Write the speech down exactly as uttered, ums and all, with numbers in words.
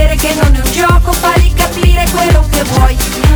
vedere che non è un gioco, falli capire quello che vuoi.